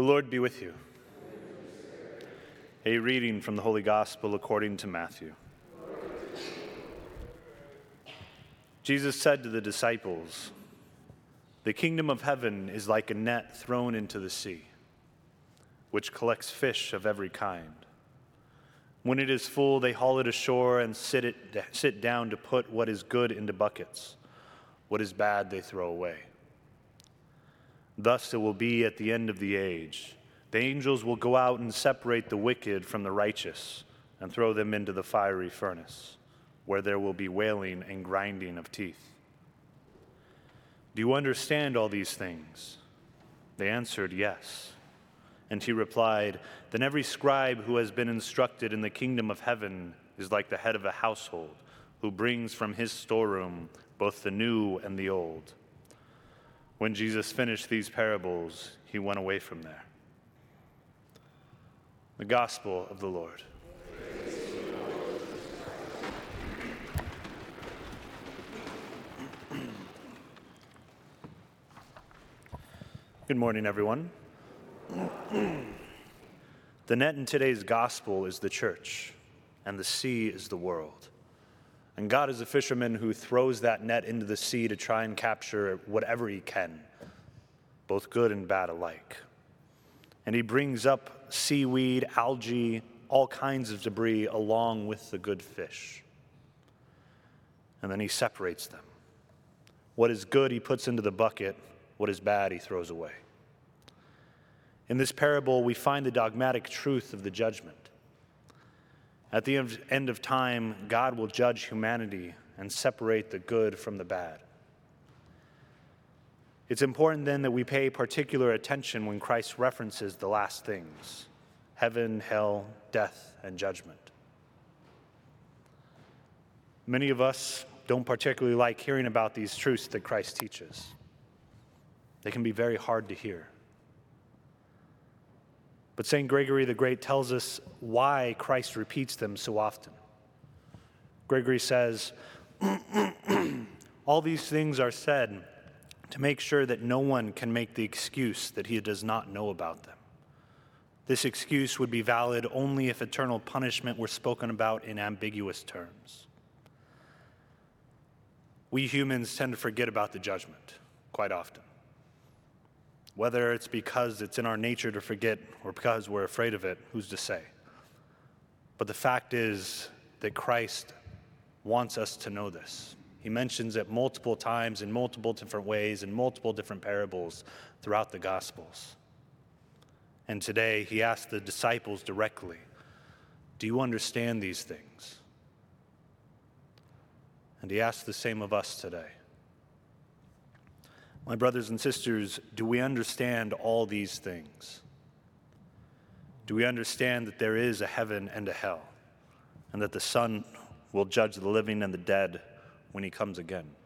Lord be with you. A reading from the Holy Gospel according to Matthew. Jesus said to the disciples, "The kingdom of heaven is like a net thrown into the sea, which collects fish of every kind. When it is full, they haul it ashore and sit down to put what is good into buckets. What is bad, they throw away. Thus it will be at the end of the age. The angels will go out and separate the wicked from the righteous and throw them into the fiery furnace, where there will be wailing and grinding of teeth. Do you understand all these things?" They answered, "Yes." And he replied, "Then every scribe who has been instructed in the kingdom of heaven is like the head of a household, who brings from his storeroom both the new and the old." When Jesus finished these parables, he went away from there. The Gospel of the Lord. Good morning, everyone. The net in today's gospel is the church, and the sea is the world. And God is a fisherman who throws that net into the sea to try and capture whatever he can, both good and bad alike. And he brings up seaweed, algae, all kinds of debris along with the good fish. And then he separates them. What is good he puts into the bucket, what is bad he throws away. In this parable, we find the dogmatic truth of the judgment. At the end of time, God will judge humanity and separate the good from the bad. It's important then that we pay particular attention when Christ references the last things: heaven, hell, death, and judgment. Many of us don't particularly like hearing about these truths that Christ teaches. They can be very hard to hear. But St. Gregory the Great tells us why Christ repeats them so often. Gregory says, "All these things are said to make sure that no one can make the excuse that he does not know about them. This excuse would be valid only if eternal punishment were spoken about in ambiguous terms." We humans tend to forget about the judgment quite often. Whether it's because it's in our nature to forget or because we're afraid of it, who's to say? But the fact is that Christ wants us to know this. He mentions it multiple times in multiple different ways, in multiple different parables throughout the Gospels. And today he asked the disciples directly, "Do you understand these things?" And he asks the same of us today. My brothers and sisters, do we understand all these things? Do we understand that there is a heaven and a hell, and that the Son will judge the living and the dead when he comes again?